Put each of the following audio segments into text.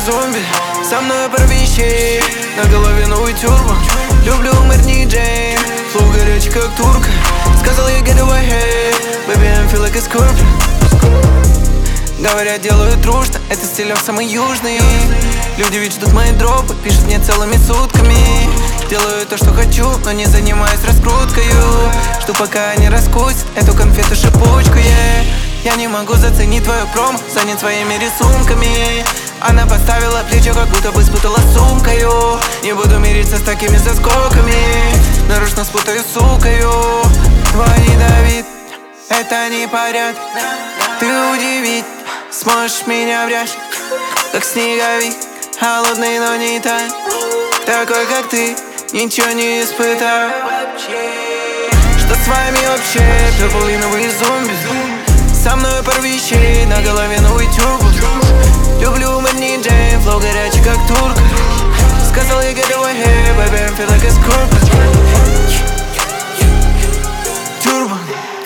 зомби. Со мной порвищи, на голове новый тюрбан. Люблю мэрни Джейн, флоу горячий как турка. Сказал я get away, baby I'm feel like a scorpion. Говорят, делают дружно, это стилек самый южный. Люди ведь ждут мои дропы, пишут мне целыми сутками. Делаю то, что хочу, но не занимаюсь раскруткою. Жду, пока они раскусят эту конфету-шипучку, Я не могу заценить твою промо, занят своими рисунками. Она поставила плечо, как будто бы спутала сумкою. Не буду мириться с такими заскоками, нарочно спутаю с сукою. Твой недовид, это не порядок. Ты удивить сможешь меня в ящик, как снеговик, холодный, но не тает. Такой, как ты, ничего не испытал. Что с вами вообще? Перполиновые зомби. Со мной порвищи, на голове новый тюрбан. Люблю мэрни Джейн, флоу горячий как турка. Сказал я get away, baby I'm feel like a scorpion. Тюрбан,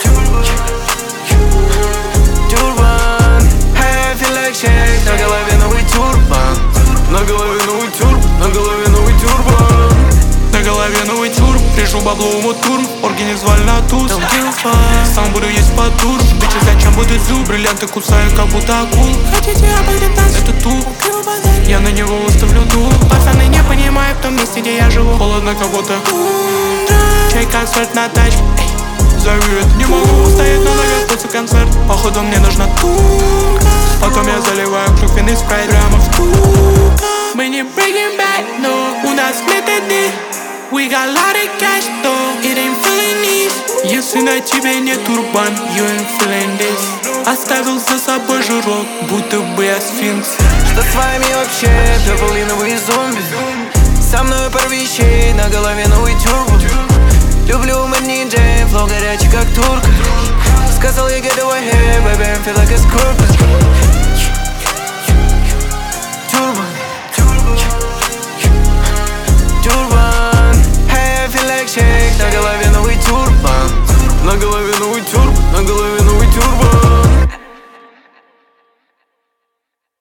тюрбан, I feel like shake. На голове новый тюрбан. На голове новый тюрбан, на голове новый тюрбан. На голове новый тюрб, режу бабло мотурм. Орги не звали на туз, сам буду есть по тур. Бичи, зачем будет зуб? Бриллианты кусаю, как будто акул. Хотите обойдет нас? Это тур, я на него выставлю тур. Пацаны не понимают в том месте, где я живу. Холодно, как будто чай, как соль на тачке. Завет, не могу устоять на ногах, после концерт. Походу мне нужна турка. Потом я заливаю клюквенный спрайт прямо в тур. Мы не breaking back, no. У нас методы. We got a lot of cash, though. It ain't feeling this. Если на тебе нет турбан, you ain't feeling this. Оставил за собой жирок, будто бы я сфинкс. Что с вами вообще? Перполиновые зомби. Со мной порвищи, на голове новый тюрбан. Люблю мэрни Джейн, флоу горячий как турка. Сказал я get away, baby I'm feel like a scorpion.